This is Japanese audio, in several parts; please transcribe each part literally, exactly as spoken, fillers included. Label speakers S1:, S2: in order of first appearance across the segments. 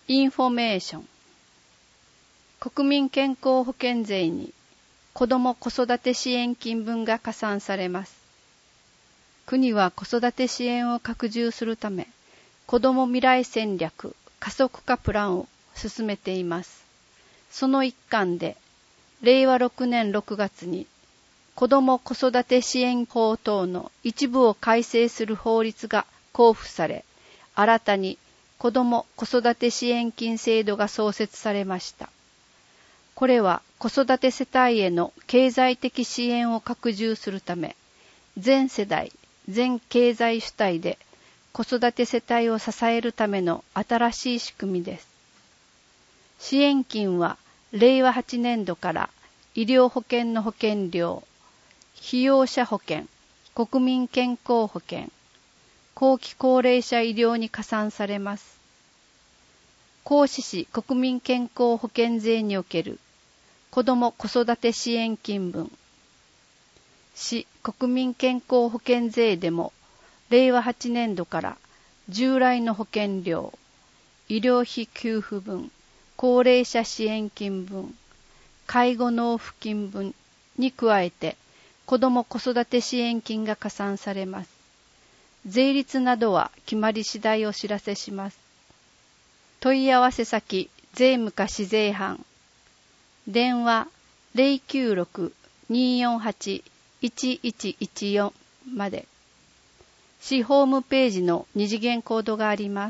S1: インフォメーション。国民健康保険税に子ども子育て支援金分が加算されます。国は子育て支援を拡充するため、子ども未来戦略加速化プランを進めています。その一環で、れいわろくねんろくがつに子ども子育て支援法等の一部を改正する法律が公布され、新たに子ども子育て支援金制度が創設されました。これは子育て世帯への経済的支援を拡充するため、全世代、全経済主体で子育て世帯を支えるための新しい仕組みです。支援金はれいわはちねんどから医療保険の保険料、被用者保険、国民健康保険、後期高齢者医療に加算されます。皇嗣市国民健康保険税における子ども子育て支援金分。市国民健康保険税でもれいわはちねんどから従来の保険料、医療費給付分、高齢者支援金分、介護納付金分に加えて子ども子育て支援金が加算されます。税率などは決まり次第お知らせします。問い合わせ先、税務課市税班。電話 ゼロきゅうろく にーよんはち いちいちいちよん まで。市ホームページの二次元コードがあります。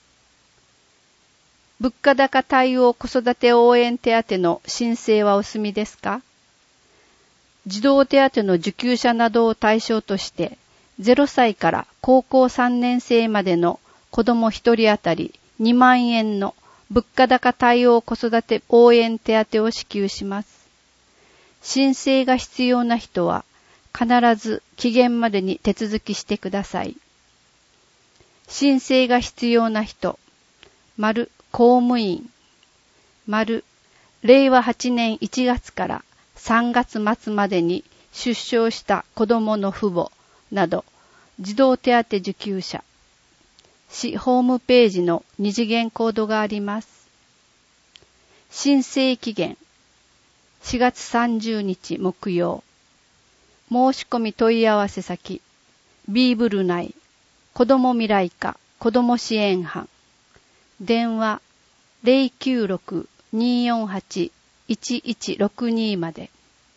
S1: 物価高対応子育て応援手当の申請はお済みですか？児童手当の受給者などを対象として、ゼロさいから高校さんねんせいまでの子どもひとり当たりにまんえんの物価高対応子育て応援手当を支給します。申請が必要な人は必ず期限までに手続きしてください。申請が必要な人、丸公務員、丸れいわはちねんいちがつからさんがつまつまでに出生した子どもの父母など児童手当受給者、市ホームページの二次元コードがあります。申請期限しがつさんじゅうにち木曜。申し込み問い合わせ先、ビーブル内、子ども未来課子ども支援班。電話ゼロきゅうろく にーよんはち いちいちろくに まで。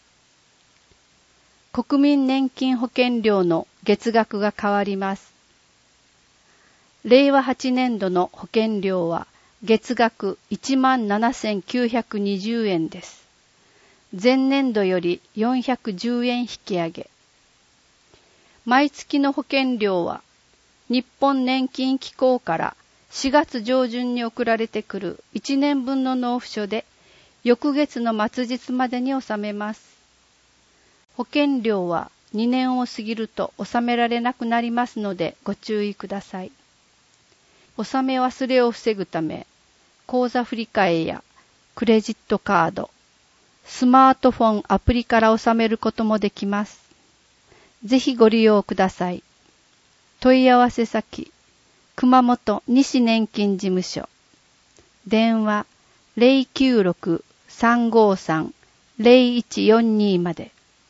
S1: 国民年金保険料の月額が変わります。れいわはちねんどの保険料は月額 いちまんななせんきゅうひゃくにじゅうえんです。前年度よりよんひゃくじゅうえん引き上げ。毎月の保険料は日本年金機構からしがつ上旬に送られてくるいちねんぶんの納付書で翌月の末日までに納めます。保険料はにねんを過ぎると納められなくなりますのでご注意ください。納め忘れを防ぐため、口座振替やクレジットカード、スマートフォンアプリから納めることもできます。ぜひご利用ください。問い合わせ先、熊本西年金事務所。電話ゼロきゅうろく さんごさん ゼロいちよんに まで。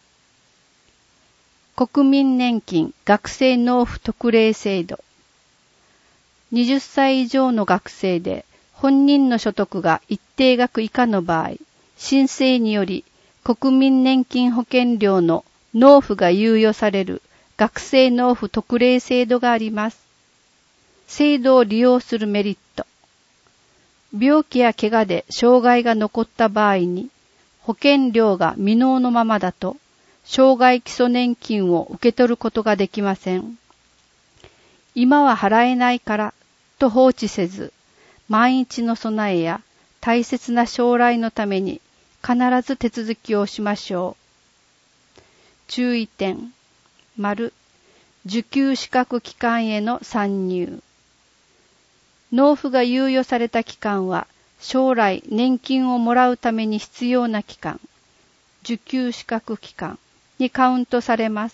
S1: 国民年金学生納付特例制度。はたち以上の学生で本人の所得が一定額以下の場合、申請により国民年金保険料の納付が猶予される学生納付特例制度があります。制度を利用するメリット。病気や怪我で障害が残った場合に、保険料が未納のままだと、障害基礎年金を受け取ることができません。今は払えないからと放置せず、万一の備えや大切な将来のために必ず手続きをしましょう。注意点、丸、受給資格期間への参入。納付が猶予された期間は、将来年金をもらうために必要な期間、受給資格期間にカウントされます。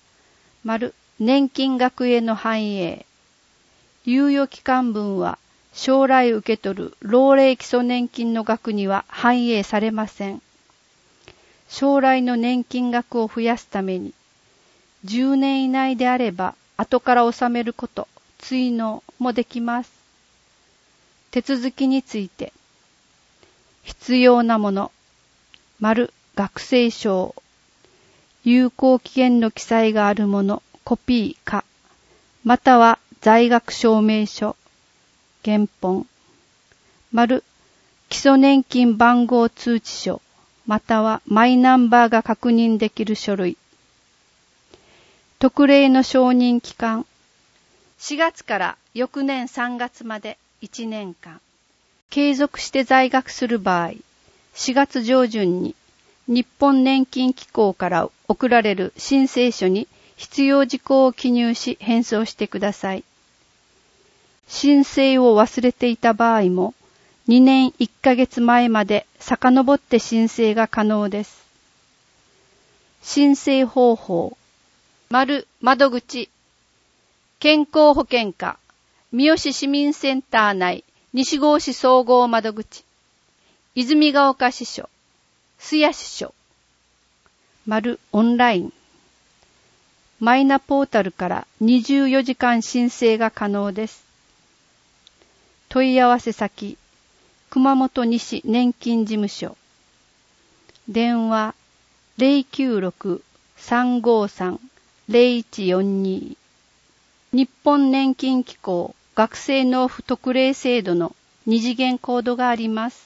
S1: 丸、年金額への反映。猶予期間分は、 将来受け取る老齢基礎年金の額には反映されません。将来の年金額を増やすために、じゅうねん以内であれば後から納めること、追納もできます。手続きについて、必要なもの、丸学生証、有効期限の記載があるもの、コピーか、または在学証明書、原本、丸基礎年金番号通知書、またはマイナンバーが確認できる書類。特例の承認期間、しがつから翌年さんがつまでいちねんかん。継続して在学する場合、しがつ上旬に日本年金機構から送られる申請書に必要事項を記入し返送してください。申請を忘れていた場合も、にねんいっかげつまえまで遡って申請が可能です。申請方法、丸窓口、健康保険課、三好市民センター内、西郷市総合窓口、泉ヶ丘支所、須谷支所、丸オンライン、マイナポータルからにじゅうよじかん申請が可能です。問い合わせ先、熊本西年金事務所、電話 ゼロきゅうろく さんごさん ゼロいちよんに、日本年金機構学生納付特例制度の二次元コードがあります。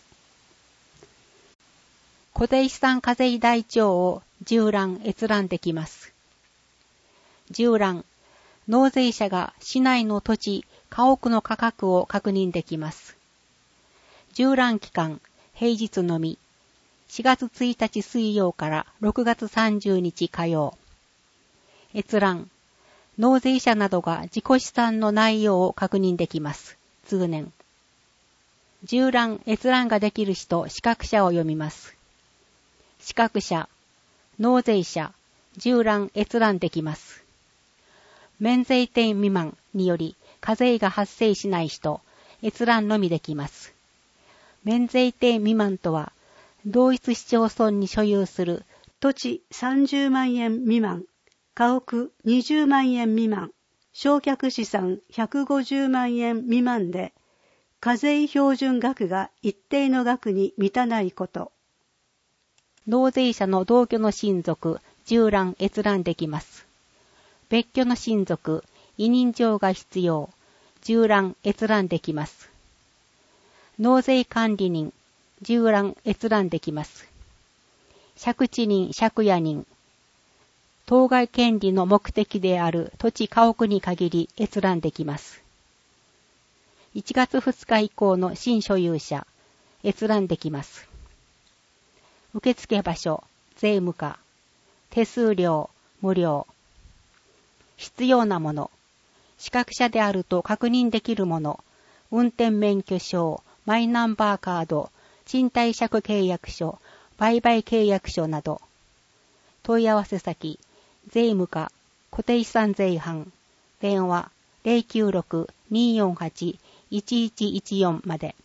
S2: 固定資産課税台帳を縦覧閲覧できます。縦覧、納税者が市内の土地、家屋の価格を確認できます。縦覧期間、平日のみ、しがつついたち水曜からろくがつさんじゅうにち火曜。閲覧、納税者などが自己資産の内容を確認できます。通年。縦覧閲覧ができる人、資格者を読みます。資格者、納税者、縦覧閲覧できます。免税店未満により課税が発生しない人、閲覧のみできます。免税店未満とは、同一市町村に所有する
S3: 土地さんじゅうまんえん未満、家屋にじゅうまんえん未満、償却資産ひゃくごじゅうまんえん未満で、課税標準額が一定の額に満たないこと。
S2: 納税者の同居の親族、縦覧閲覧できます。別居の親族、委任状が必要、縦覧閲覧できます。納税管理人、縦覧閲覧できます。借地人、借家人、当該権利の目的である土地家屋に限り閲覧できます。いちがつふつか以降の新所有者、閲覧できます。受付場所、税務課、手数料、無料。必要なもの、資格者であると確認できるもの、運転免許証、マイナンバーカード、賃貸借契約書、売買契約書など。問い合わせ先、税務課、固定資産税班、電話 ゼロきゅうろく にーよんはち いちいちいちよん まで。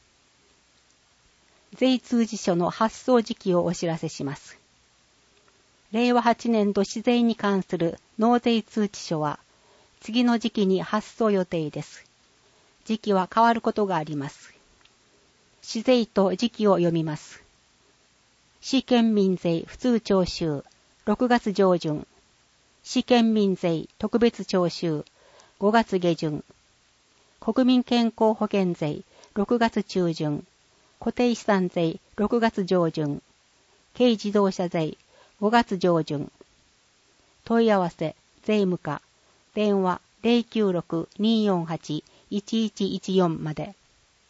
S2: 税通知書の発送時期をお知らせします。れいわはちねん度市税に関する納税通知書は、次の時期に発送予定です。時期は変わることがあります。市税と時期を読みます。市県民税普通徴収、ろくがつ上旬。市県民税特別徴収、ごがつ下旬。国民健康保険税、ろくがつ中旬。固定資産税、ろくがつ上旬。軽自動車税、ごがつ上旬。問い合わせ、税務課、電話 ゼロきゅうろく にーよんはち いちいちいちよん まで。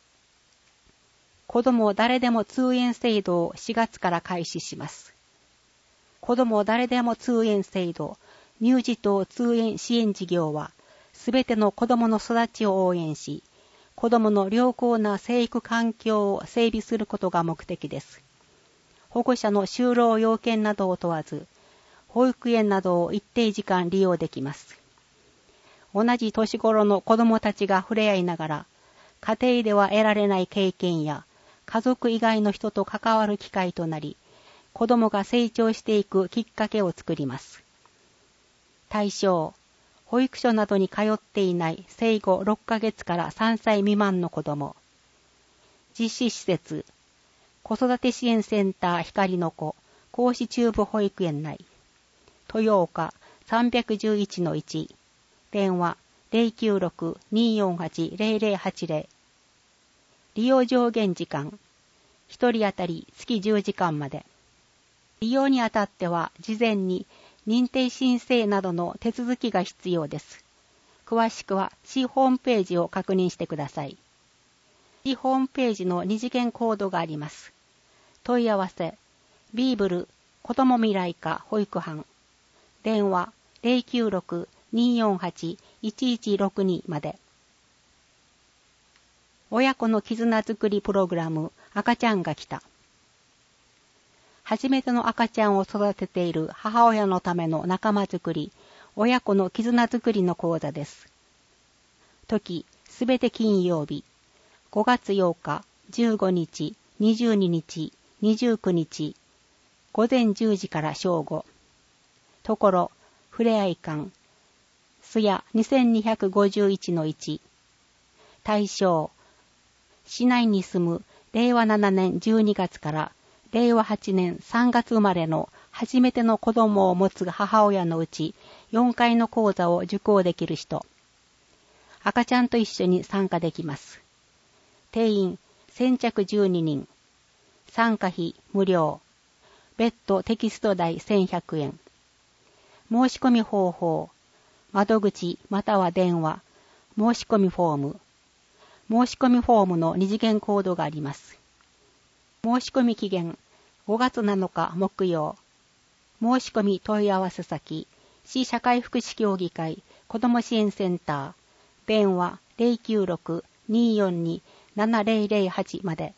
S2: 子ども誰でも通園制度をしがつから開始します。子ども誰でも通園制度、乳児等通園支援事業は、すべての子どもの育ちを応援し、子どもの良好な生育環境を整備することが目的です。保護者の就労要件などを問わず、保育園などを一定時間利用できます。同じ年頃の子どもたちが触れ合いながら、 家庭では得られない経験や、家族以外の人と関わる機会となり、子供が成長していくきっかけを作ります。対象、保育所などに通っていない生後ろっかげつからさんさい未満の子供。実施施設、子育て支援センター光の子、講師中部保育園内。豊岡 さんいちいちのいち、電話 ゼロきゅうろく にーよんはち ゼロゼロはちゼロ。利用上限時間、ひとり当たり月じゅうじかんまで。利用にあたっては事前に認定申請などの手続きが必要です。詳しくは市ホームページを確認してください。市ホームページの二次元コードがあります。問い合わせ、ビーブル子ども未来課保育班。電話 ゼロきゅうろく にーよんはち いちいちろくに まで。親子の絆づくりプログラム、赤ちゃんが来た。初めての赤ちゃんを育てている母親のための仲間づくり、親子の絆づくりの講座です。時、すべて金曜日、ごがつようか、じゅうごにち、にじゅうににち、にじゅうくにち、ごぜんじゅうじから正午。ところ、ふれあい館、すやにせんにひゃくごじゅういちのいち。対象、市内に住むれいわななねんじゅうにがつかられいわはちねんさんがつ生まれの初めての子供を持つ母親のうちよんかいの講座を受講できる人。赤ちゃんと一緒に参加できます。定員先着じゅうににん。参加費無料。別途テキスト代せんひゃくえん。申し込み方法。窓口または電話。申し込みフォーム。申し込みフォームの二次元コードがあります。申し込み期限ごがつなのか木曜。申し込み問い合わせ先市社会福祉協議会子ども支援センター電話 ゼロきゅうろく にーよんに ななゼロゼロはち まで。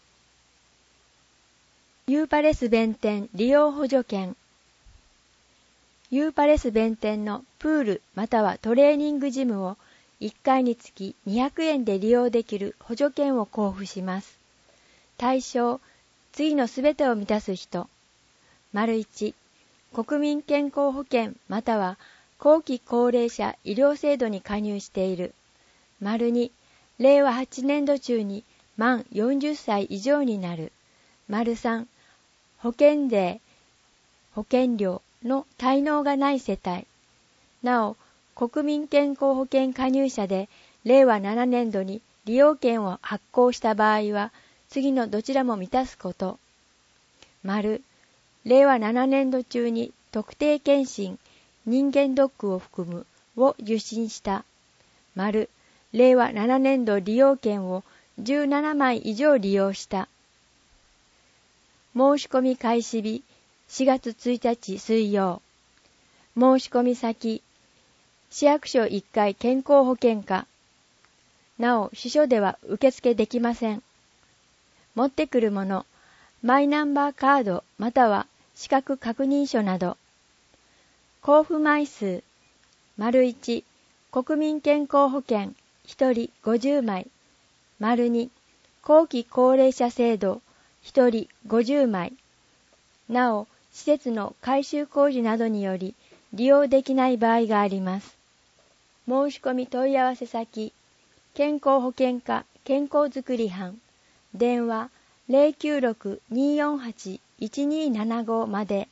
S4: ユーパレス弁天利用補助券。ユーパレス弁天のプールまたはトレーニングジムをいっかいにつきにひゃくえんで利用できる補助券を交付します。対象、次のすべてを満たす人。丸いち、国民健康保険または後期高齢者医療制度に加入している。丸に、れいわはちねんど中に満よんじゅっさい以上になる。丸さん、保険税、保険料の滞納がない世帯。なお、国民健康保険加入者でれいわななねんどに利用券を発行した場合は、次のどちらも満たすこと。丸、れいわななねんど中に特定健診、人間ドックを含むを受診した。丸、れいわななねんど利用券をじゅうななまい以上利用した。申し込み開始日しがつついたち水曜。申し込み先、市役所いっかい健康保険課。なお、支所では受付できません。持ってくるもの、マイナンバーカードまたは資格確認書など。交付枚数、丸いち、国民健康保険ひとりごじゅうまい。丸に、後期高齢者制度ひとりごじゅうまい。なお、施設の改修工事などにより利用できない場合があります。申し込み問い合わせ先、健康保険課健康づくり班、電話 ゼロきゅうろく にーよんはち いちにーななご まで。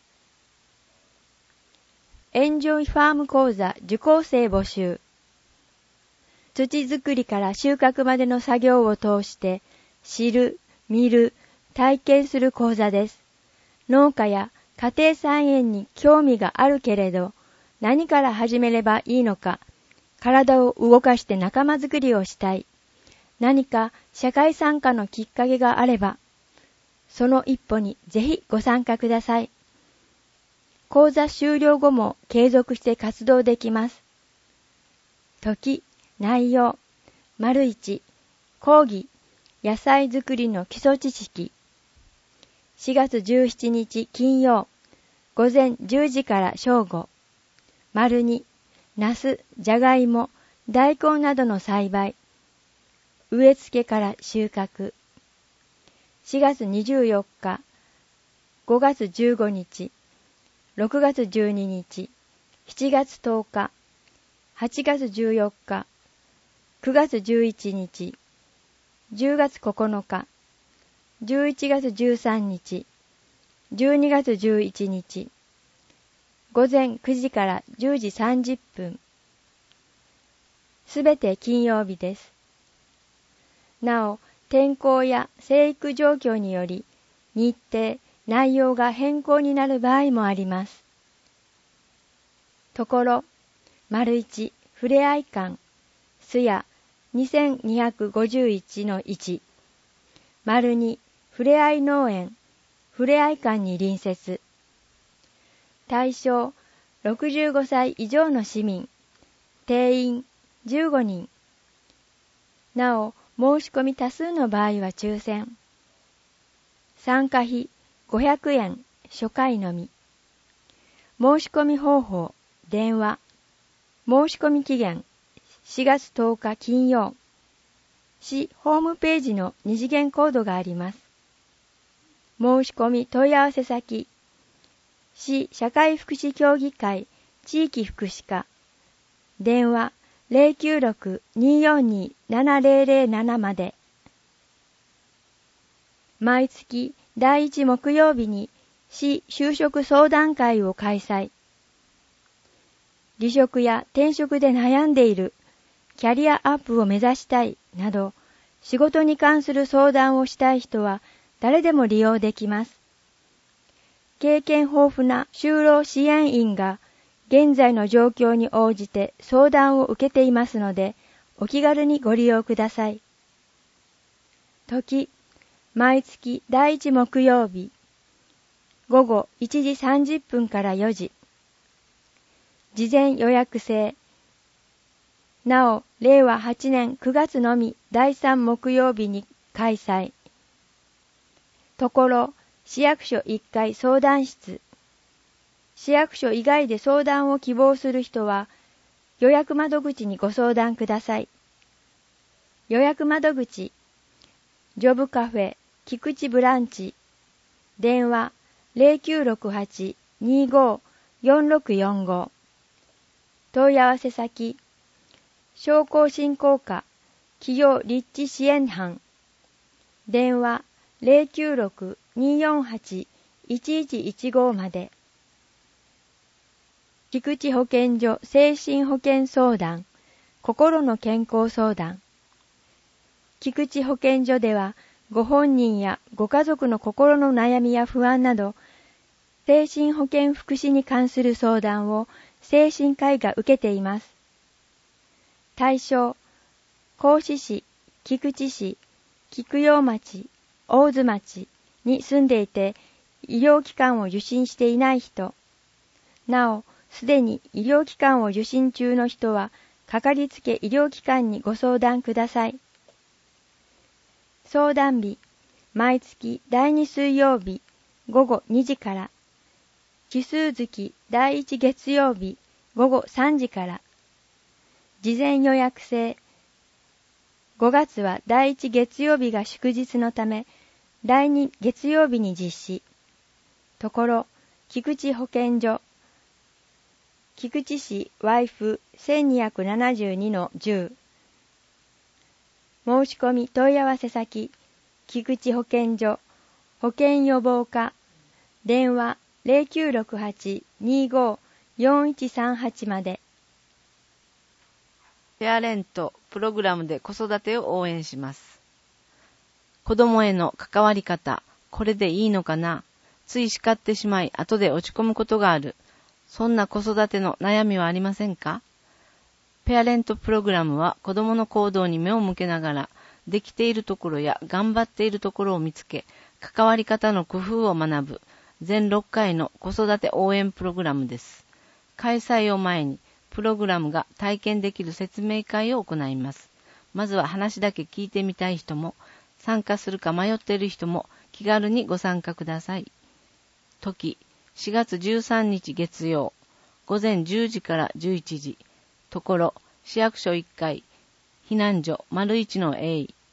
S4: エンジョイファーム講座受講生募集。土作りから収穫までの作業を通して知る、見る、体験する講座です。農家や家庭菜園に興味があるけれど何から始めればいいのか、体を動かして仲間づくりをしたい、何か社会参加のきっかけがあれば、その一歩にぜひご参加ください。講座終了後も継続して活動できます。時、内容、丸一、講義、野菜作りの基礎知識。しがつじゅうしちにち金曜、ごぜんじゅうじから正午。丸に、ナス、ジャガイモ、大根などの栽培。 植え付けから収穫。しがつにじゅうよっか、ごがつじゅうごにち、ろくがつじゅうににち、しちがつとおか、はちがつじゅうよっか、くがつじゅういちにち、じゅうがつここのか、じゅういちがつじゅうさんにち、じゅうにがつじゅういちにち、ごぜんくじからじゅうじさんじゅっぷん。すべて金曜日です。なお、天候や生育状況により、日程、内容が変更になる場合もあります。ところ、丸一、ふれあい館、すやにせんにひゃくごじゅういちのいち、丸二、ふれあい農園、ふれあい館に隣接。対象、ろくじゅうごさい以上の市民、定員じゅうごにん。なお、申し込み多数の場合は抽選。参加費ごひゃくえん、初回のみ。申し込み方法、電話。申し込み期限、しがつとおか金曜。市ホームページの二次元コードがあります。申し込み問い合わせ先、市社会福祉協議会地域福祉課。電話 ゼロきゅうろく にーよんにー ななゼロゼロなな まで。毎月だいいち木曜日に市就職相談会を開催。離職や転職で悩んでいる、キャリアアップを目指したいなど、仕事に関する相談をしたい人は誰でも利用できます。経験豊富な就労支援員が現在の状況に応じて相談を受けていますので、お気軽にご利用ください。時、毎月だいいち木曜日、ごごいちじさんじゅっぷんからよじ。事前予約制。なお、れいわはちねんくがつのみだいさん木曜日に開催。ところ、市役所いっかい相談室。市役所以外で相談を希望する人は、予約窓口にご相談ください。予約窓口、ジョブカフェ、菊池ブランチ。電話、ゼロきゅうろくはち にーごー よんろくよんご。問い合わせ先、商工振興課企業立地支援班。電話、ゼロきゅうろく にーよんはち いちいちいちご まで。菊池保健所精神保健相談、心の健康相談。菊池保健所では、ご本人やご家族の心の悩みや不安など、精神保健福祉に関する相談を精神科医が受けています。対象、合志市、菊池市、菊陽町、大津町に住んでいて、医療機関を受診していない人。なお、すでに医療機関を受診中の人は、かかりつけ医療機関にご相談ください。相談日、毎月だいに水曜日、ごごにじから。奇数月だいいち月曜日、ごごさんじから。事前予約制。ごがつはだいいち月曜日が祝日のため、だいに月曜日に実施。ところ、菊池保健所。菊池市ワイフ せんにひゃくななじゅうにのじゅう。申し込み問い合わせ先、菊池保健所、保健予防課。電話ゼロきゅうろくはち にーごー よんいちさんはち まで。
S5: ペアレントプログラムで子育てを応援します。子供への関わり方、これでいいのかな、つい叱ってしまい後で落ち込むことがある。そんな子育ての悩みはありませんか？ペアレントプログラムは子供の行動に目を向けながら、できているところや頑張っているところを見つけ、関わり方の工夫を学ぶ全ろっかいの子育て応援プログラムです。開催を前に、プログラムが体験できる説明会を行います。まずは話だけ聞いてみたい人も、参加するか迷っている人も気軽にご参加ください。時、しがつじゅうさんにち月曜、ごぜんじゅうじからじゅういちじ。ところ、市役所いっかい、避難所丸一の A。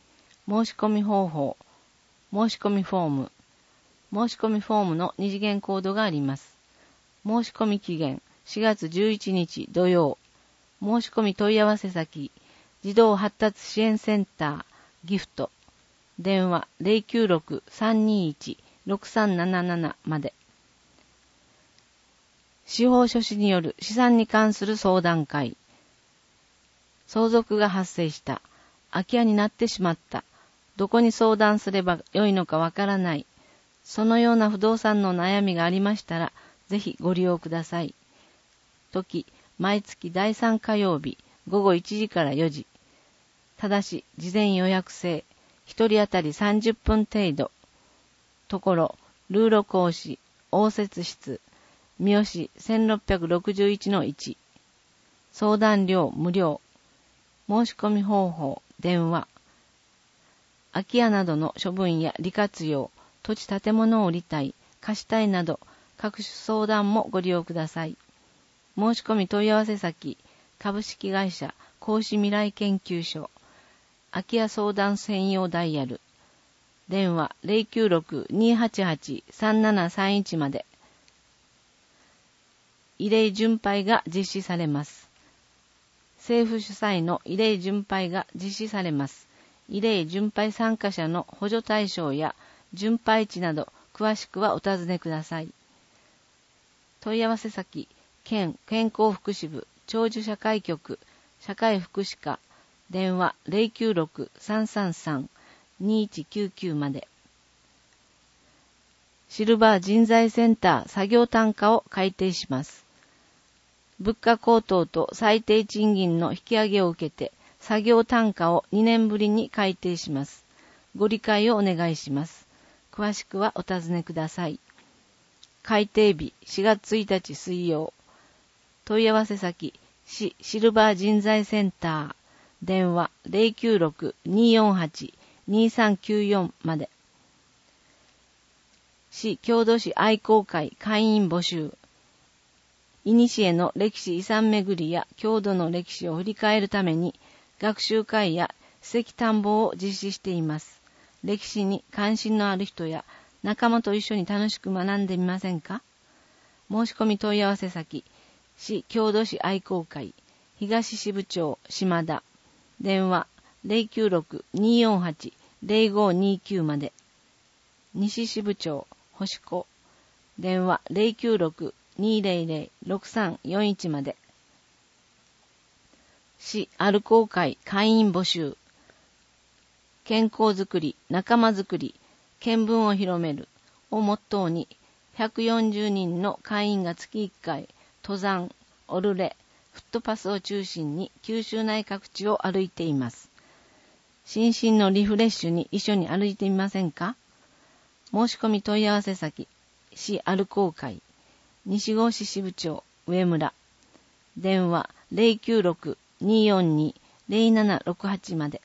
S5: 申し込み方法、申し込みフォーム、申し込みフォームの二次元コードがあります。申し込み期限しがつじゅういちにち土曜。申し込み問い合わせ先、児童発達支援センター、ギフト。電話 ゼロきゅうろく さんにいち ろくさんなななな まで。司法書士による資産に関する相談会。相続が発生した。空き家になってしまった。どこに相談すればよいのかわからない。そのような不動産の悩みがありましたら、ぜひご利用ください。時、毎月だいさん火曜日、ごごいちじからよじ。ただし、事前予約制。一人当たりさんじゅっぷん程度。ところ、ルーロ講師、応接室、三好 せんろっぴゃくろくじゅういちのいち。相談料無料。申し込み方法、電話。空き家などの処分や利活用、土地建物を売りたい、貸したいなど、各種相談もご利用ください。申し込み問い合わせ先、株式会社、孔子未来研究所。空き家相談専用ダイヤル。電話 ゼロきゅうろく にはちはち さんななさんいち まで。慰霊巡拝が実施されます。政府主催の慰霊巡拝が実施されます。慰霊巡拝参加者の補助対象や巡拝地など詳しくはお尋ねください。問い合わせ先、県健康福祉部長寿社会局社会福祉課電話 ゼロきゅうろく さんさんさん にいちきゅうきゅう まで。シルバー人材センター作業単価を改定します。物価高騰と最低賃金の引き上げを受けて作業単価をにねんぶりに改定します。ご理解をお願いします。詳しくはお尋ねください。改定日しがつついたち水曜。問い合わせ先、市シルバー人材センター。電話 ゼロきゅうろく にーよんはち にーさんきゅうよん まで。市郷土史愛好会会員募集。いにしえの歴史遺産巡りや郷土の歴史を振り返るために学習会や史跡探訪を実施しています。歴史に関心のある人や仲間と一緒に楽しく学んでみませんか？申し込み問い合わせ先、市郷土史愛好会東支部長島田。電話 ゼロきゅうろく にーよんはち ゼロごにきゅう まで。西支部長星子。電話 ゼロきゅうろく にーぜろぜろ ろくさんよんいち まで。市アルコー会会員募集。健康づくり、仲間づくり、見聞を広めるをモットーにひゃくよんじゅうにんの会員が月いっかい登山、オルレ、フットパスを中心に九州内各地を歩いています。心身のリフレッシュに一緒に歩いてみませんか？申し込み問い合わせ先、市アルコー会西郷市支部長上村。電話 ゼロきゅうろく にーよんに ゼロななろくはち まで。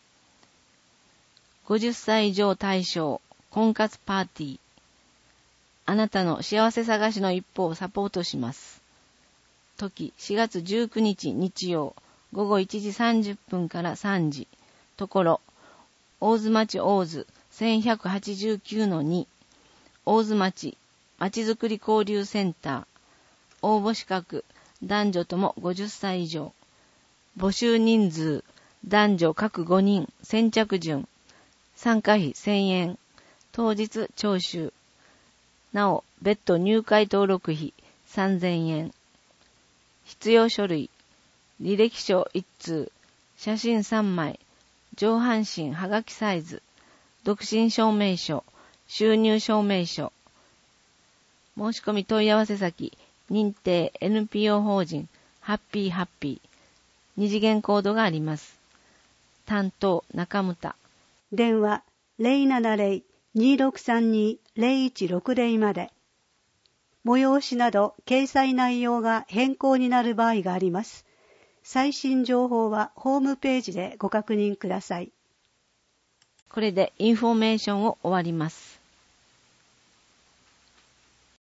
S5: ごじゅっさい以上対象婚活パーティー。あなたの幸せ探しの一歩をサポートします。時しがつじゅうくにち日曜ごごいちじさんじゅっぷんからさんじ。ところ大津町大津 せんひゃくはちじゅうきゅうのに 大津町まちづくり交流センター。応募資格男女ともごじゅっさい以上。募集人数男女各ごにん。先着順。参加費せんえん。当日徴収。なお別途入会登録費さんぜんえん。必要書類、履歴書いっつう、写真さんまい、上半身はがきサイズ、独身証明書、収入証明書。申し込み問い合わせ先、認定 エヌピーオー 法人、ハッピーハッピー。二次元コードがあります。担当、中牟。
S3: 電話 ゼロななゼロ にーろくさんに ゼロいちろくゼロ まで。催しなど掲載内容が変更になる場合があります。最新情報はホームページでご確認ください。
S5: これでインフォメーションを終わります。